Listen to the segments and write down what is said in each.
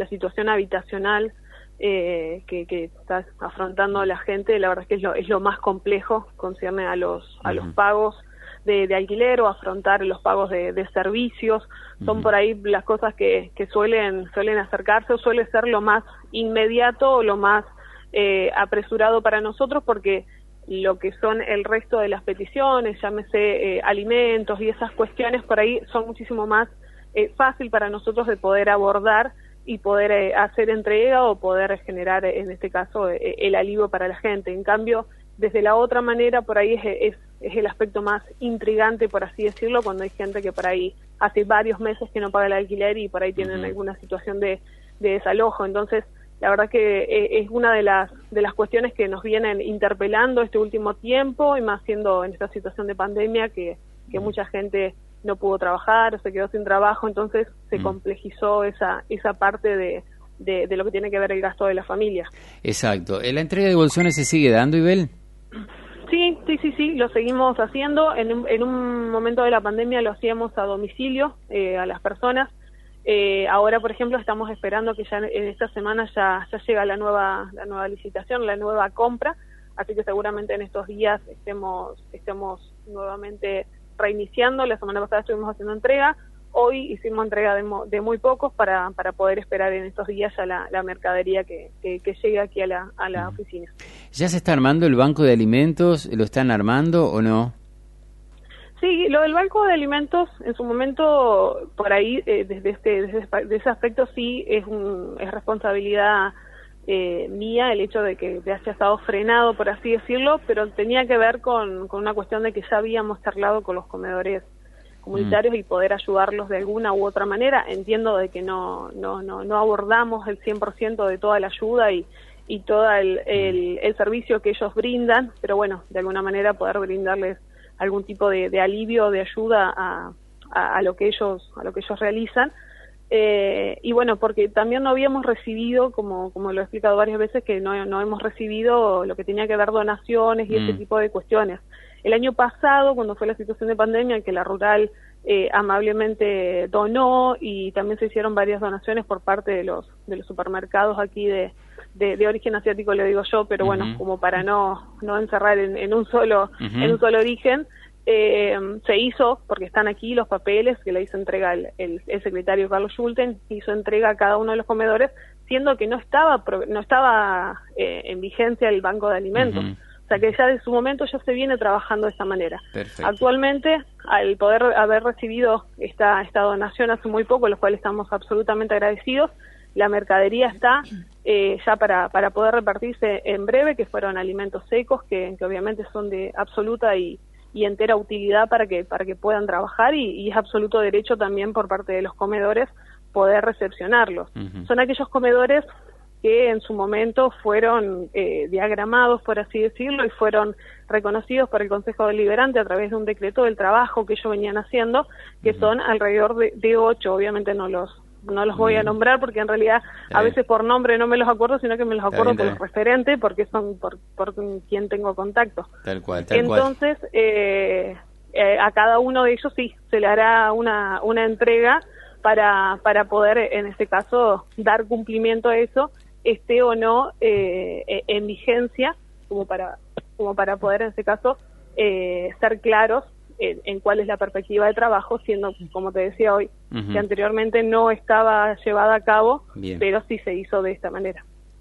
situación habitacional que está afrontando la gente, la verdad es que es lo más complejo, concierne a los pagos de alquiler o afrontar los pagos de servicios. Son por ahí las cosas que suelen acercarse, o suele ser lo más inmediato o lo más apresurado para nosotros, porque lo que son el resto de las peticiones, llámese alimentos y esas cuestiones, por ahí son muchísimo más fácil para nosotros de poder abordar y poder hacer entrega o poder generar, en este caso, el alivio para la gente. En cambio, desde la otra manera, por ahí es el aspecto más intrigante, por así decirlo, cuando hay gente que por ahí hace varios meses que no paga el alquiler y por ahí tienen alguna situación de desalojo. Entonces, la verdad que es una de las cuestiones que nos vienen interpelando este último tiempo, y más siendo en esta situación de pandemia que mucha gente no pudo trabajar o se quedó sin trabajo, entonces se complejizó esa parte de lo que tiene que ver el gasto de la familia. Exacto. ¿La entrega de bolsones se sigue dando, Ibel? Sí, lo seguimos haciendo. En un momento de la pandemia lo hacíamos a domicilio a las personas. Ahora, por ejemplo, estamos esperando que ya en esta semana ya llega la nueva licitación, la nueva compra, así que seguramente en estos días estemos nuevamente reiniciando. La semana pasada estuvimos haciendo entrega, hoy hicimos entrega de muy pocos para poder esperar en estos días ya la mercadería que llegue aquí a la oficina. ¿Ya se está armando el banco de alimentos? ¿Lo están armando o no? Sí, lo del banco de alimentos, en su momento, por ahí, desde ese aspecto sí es responsabilidad mía el hecho de que haya estado frenado, por así decirlo, pero tenía que ver con una cuestión de que ya habíamos charlado con los comedores comunitarios y poder ayudarlos de alguna u otra manera. Entiendo de que no abordamos el 100% de toda la ayuda y todo el servicio que ellos brindan, pero bueno, de alguna manera poder brindarles algún tipo de alivio, de ayuda a lo que ellos realizan. Y bueno, porque también no habíamos recibido, como lo he explicado varias veces, que no hemos recibido lo que tenía que ver donaciones y ese tipo de cuestiones. El año pasado, cuando fue la situación de pandemia, que la Rural amablemente donó, y también se hicieron varias donaciones por parte de los supermercados aquí de origen asiático, le digo yo, pero bueno, como para no encerrar en un solo origen, se hizo, porque están aquí los papeles que le hizo entrega el secretario Carlos Schulten, hizo entrega a cada uno de los comedores, siendo que no estaba en vigencia el banco de alimentos. O sea que ya de su momento ya se viene trabajando de esta manera. Perfecto. Actualmente, al poder haber recibido esta donación hace muy poco, los cuales estamos absolutamente agradecidos, la mercadería está ya para poder repartirse en breve, que fueron alimentos secos, que obviamente son de absoluta y entera utilidad para que puedan trabajar, y es absoluto derecho también por parte de los comedores poder recepcionarlos. Son aquellos comedores que en su momento fueron diagramados, por así decirlo, y fueron reconocidos por el Consejo Deliberante a través de un decreto del trabajo que ellos venían haciendo, que son alrededor de 8, obviamente no los voy a nombrar porque en realidad a veces por nombre no me los acuerdo, sino que me los acuerdo por los referentes, porque son por quien tengo contacto. Tal cual. Entonces, a cada uno de ellos sí se le hará una entrega para poder, en este caso, dar cumplimiento a eso, esté o no en vigencia, como para poder, en este caso, ser claros en cuál es la perspectiva de trabajo, siendo, como te decía hoy, que anteriormente no estaba llevada a cabo, pero sí se hizo de esta manera.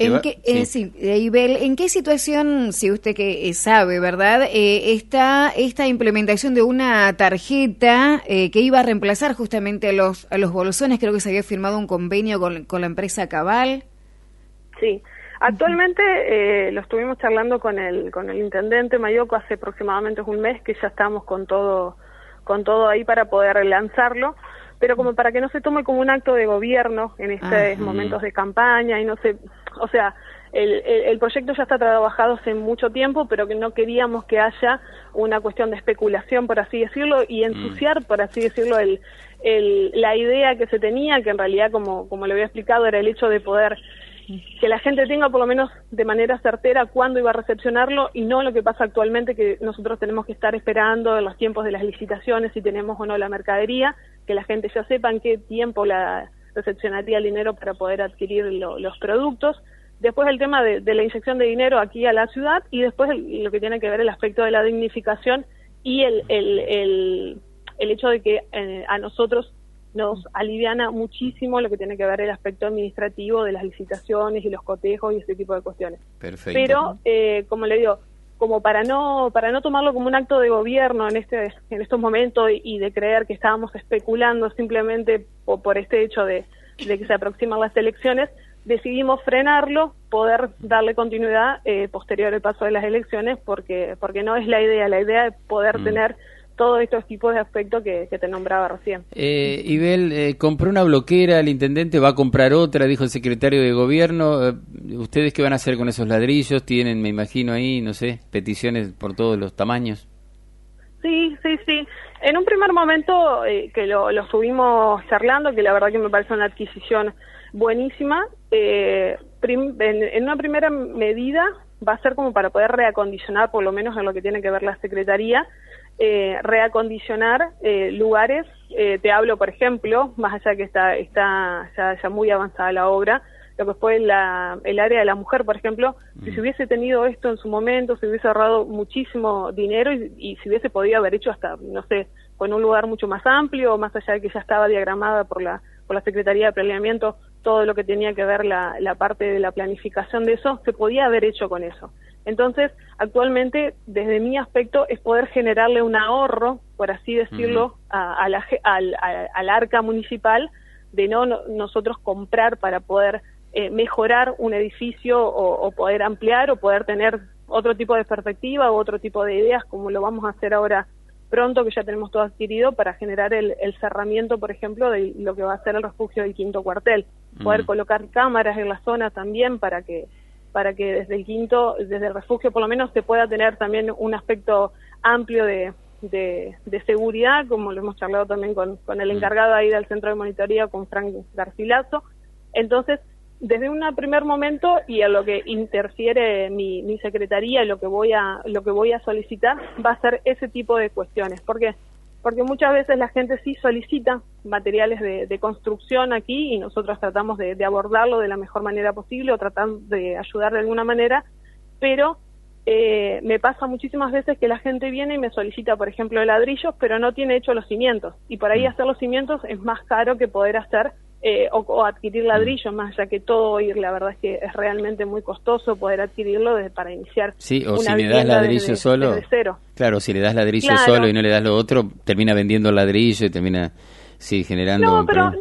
Ibel, ¿en qué situación, si usted que sabe, verdad, está esta implementación de una tarjeta que iba a reemplazar justamente a los bolsones? Creo que se había firmado un convenio con la empresa Cabal. Sí, actualmente lo estuvimos charlando con el intendente Mayoco hace aproximadamente un mes, que ya estamos con todo ahí para poder lanzarlo, pero como para que no se tome como un acto de gobierno en estos momentos de campaña y no sé, o sea, el proyecto ya está trabajado hace mucho tiempo, pero que no queríamos que haya una cuestión de especulación, por así decirlo, y ensuciar, por así decirlo, la idea que se tenía, que en realidad, como le había explicado, era el hecho de poder que la gente tenga por lo menos de manera certera cuándo iba a recepcionarlo, y no lo que pasa actualmente, que nosotros tenemos que estar esperando en los tiempos de las licitaciones si tenemos o no la mercadería, que la gente ya sepa en qué tiempo la recepcionaría el dinero para poder adquirir los productos. Después el tema de la inyección de dinero aquí a la ciudad, y después lo que tiene que ver el aspecto de la dignificación y el hecho de que a nosotros nos aliviana muchísimo lo que tiene que ver el aspecto administrativo de las licitaciones y los cotejos y ese tipo de cuestiones. Perfecto. Pero, como le digo, como para no tomarlo como un acto de gobierno en estos momentos y de creer que estábamos especulando simplemente por este hecho de que se aproximan las elecciones, decidimos frenarlo, poder darle continuidad posterior al paso de las elecciones, porque no es la idea es poder tener todos estos tipos de aspectos que te nombraba recién. Ibel, compró una bloquera, el intendente va a comprar otra, dijo el secretario de gobierno. ¿Ustedes qué van a hacer con esos ladrillos? Tienen, me imagino ahí, no sé, peticiones por todos los tamaños. Sí. En un primer momento que lo estuvimos charlando, que la verdad que me parece una adquisición buenísima, en una primera medida va a ser como para poder reacondicionar, por lo menos en lo que tiene que ver la Secretaría, reacondicionar lugares. Te hablo, por ejemplo, más allá que está ya muy avanzada la obra, lo que fue el área de la mujer, por ejemplo, si se hubiese tenido esto en su momento, se hubiese ahorrado muchísimo dinero y se hubiese podido haber hecho hasta, no sé, con un lugar mucho más amplio, más allá de que ya estaba diagramada por la Secretaría de Planeamiento, todo lo que tenía que ver la parte de la planificación de eso, se podía haber hecho con eso. Entonces, actualmente, desde mi aspecto, es poder generarle un ahorro, por así decirlo, al arca municipal, de nosotros comprar para poder mejorar un edificio o poder ampliar o poder tener otro tipo de perspectiva o otro tipo de ideas, como lo vamos a hacer ahora pronto, que ya tenemos todo adquirido, para generar el cerramiento, por ejemplo, de lo que va a ser el refugio del quinto cuartel. Poder colocar cámaras en la zona también para que desde el refugio por lo menos se pueda tener también un aspecto amplio de seguridad, como lo hemos charlado también con el encargado ahí del centro de monitoría, con Frank Garcilaso. Entonces, desde un primer momento, y a lo que interfiere mi secretaría, lo que voy a solicitar, va a ser ese tipo de cuestiones. ¿Por qué? Porque muchas veces la gente sí solicita materiales de construcción aquí, y nosotros tratamos de abordarlo de la mejor manera posible o tratamos de ayudar de alguna manera, pero me pasa muchísimas veces que la gente viene y me solicita, por ejemplo, ladrillos, pero no tiene hecho los cimientos, y por ahí hacer los cimientos es más caro que poder hacer o adquirir ladrillos, más allá que todo hoy, la verdad es que es realmente muy costoso poder adquirirlo para iniciar. Sí, o si le das ladrillo solo, desde cero. Claro, si le das ladrillo solo y no le das lo otro, termina vendiendo ladrillo y termina generando. No, pero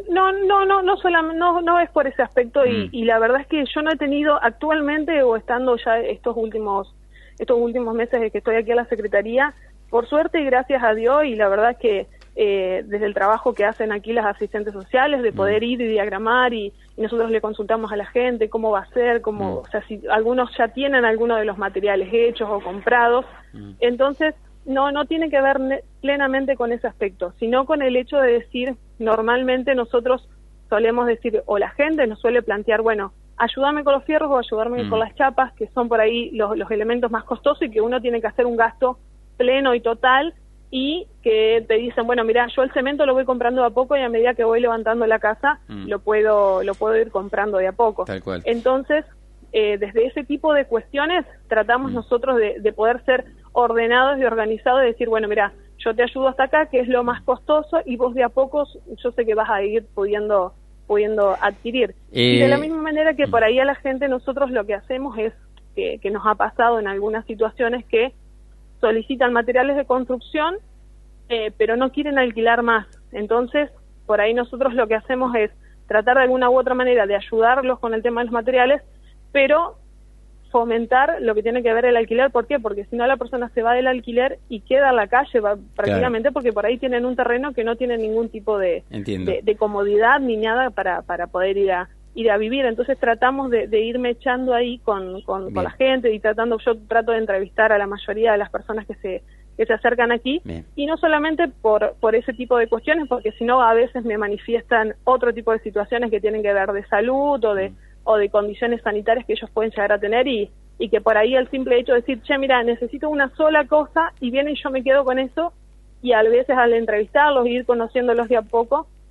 no es por ese aspecto, y la verdad es que yo no he tenido actualmente, o estando ya estos últimos meses de que estoy aquí en la Secretaría, por suerte y gracias a Dios, y la verdad es que desde el trabajo que hacen aquí las asistentes sociales, de poder ir y diagramar, y nosotros le consultamos a la gente cómo va a ser, o sea, si algunos ya tienen algunos de los materiales hechos o comprados, entonces no tiene que ver plenamente con ese aspecto, sino con el hecho de decir, normalmente nosotros solemos decir, o la gente nos suele plantear, bueno, ayúdame con los fierros o ayudarme con las chapas, que son por ahí los elementos más costosos y que uno tiene que hacer un gasto pleno y total, y que te dicen, bueno, mira, yo el cemento lo voy comprando de a poco y a medida que voy levantando la casa lo puedo ir comprando de a poco. Tal cual. Entonces, desde ese tipo de cuestiones tratamos nosotros de poder ser ordenados y organizados, de decir, bueno, mira, yo te ayudo hasta acá, que es lo más costoso, y vos de a poco yo sé que vas a ir pudiendo adquirir. Y de la misma manera que por ahí a la gente nosotros lo que hacemos es que nos ha pasado en algunas situaciones que solicitan materiales de construcción, pero no quieren alquilar más. Entonces, por ahí nosotros lo que hacemos es tratar de alguna u otra manera de ayudarlos con el tema de los materiales, pero fomentar lo que tiene que ver el alquiler. ¿Por qué? Porque si no la persona se va del alquiler y queda en la calle prácticamente, claro, porque por ahí tienen un terreno que no tiene ningún tipo de comodidad ni nada para poder ir a vivir. Entonces tratamos de irme echando ahí con la gente, y yo trato de entrevistar a la mayoría de las personas que se acercan aquí. Bien. Y no solamente por ese tipo de cuestiones, porque si no a veces me manifiestan otro tipo de situaciones que tienen que ver de salud o de condiciones sanitarias que ellos pueden llegar a tener, y que por ahí el simple hecho de decir, che, mira, necesito una sola cosa, y viene y yo me quedo con eso, y a veces al entrevistarlos y ir conociéndolos de a poco,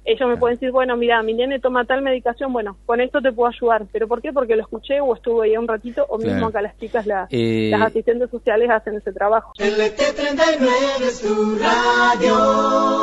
ellos me pueden decir, bueno, mira, mi nene toma tal medicación, bueno, con esto te puedo ayudar. ¿Pero por qué? Porque lo escuché o estuve ahí un ratito, o mismo acá las chicas, las asistentes sociales hacen ese trabajo. LT39 es tu radio.